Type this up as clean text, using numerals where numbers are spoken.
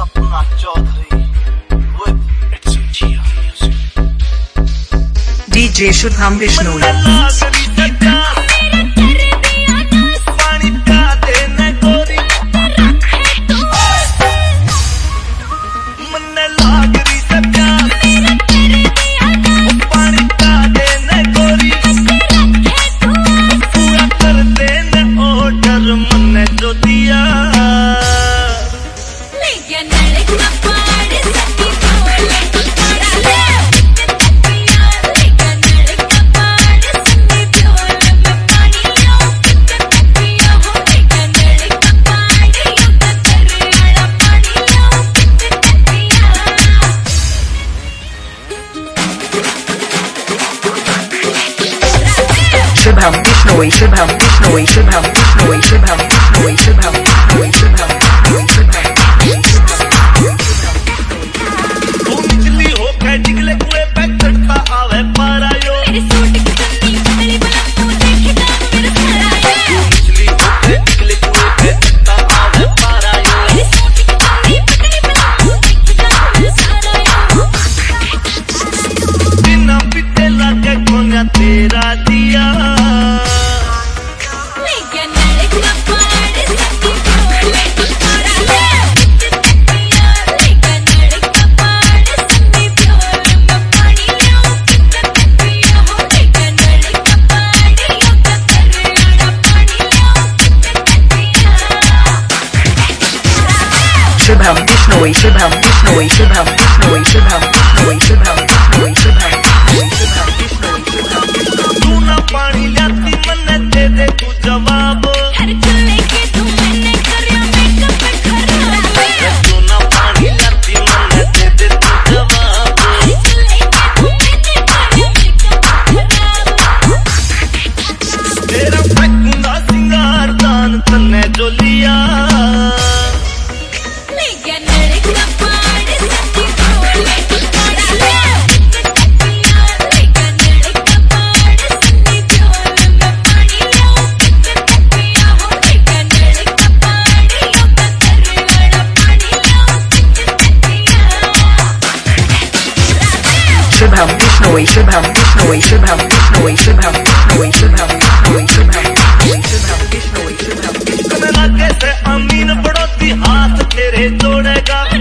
Sapna Chaudhary DJ Shubham Bishnoi। Shubham Bishnoi, Shubham Bishnoi, Shubham Bishnoi, Shubham Bishnoi, Shubham Bishnoi, Shubham Bishnoi, Shubham तू निकली हो के निकले कुए पे चढ़ता आवे पारायो मेरे सूट की चन्नी बदली बला तू देखेगा मेरा सारायो तू निकली हो के निकले कुए पे चढ़ता आवे पारायो मेरे सूट की चन्नी बदली बला तू देखेगा मेरा सारायो बिना पीते लागे कोन्या तेरा दिया Shubham Bishnoi, Shubham Bishnoi, Shubham Bishnoi, Shubham Bishnoi, Shubham Bishnoi, Shubham Bishnoi, तू ना पानी लाती मन्ने दे दे तू जवाब हर चले के तू मैंने करया मेकअप खराब तू ना पानी लाती मन्ने दे दे तू जवाब हर चले के तू मैंने करया मेकअप खराब तेरा फटना सिंगार दान तन्ने जो लिया Shubham Bishnoi, Shubham Bishnoi, Shubham Bishnoi, Shubham Bishnoi, Shubham Bishnoi, Shubham Bishnoi, Shubham Bishnoi, Shubham Bishnoi। कैसे अमीन पड़ोसी हाथ तेरे जोड़ेगा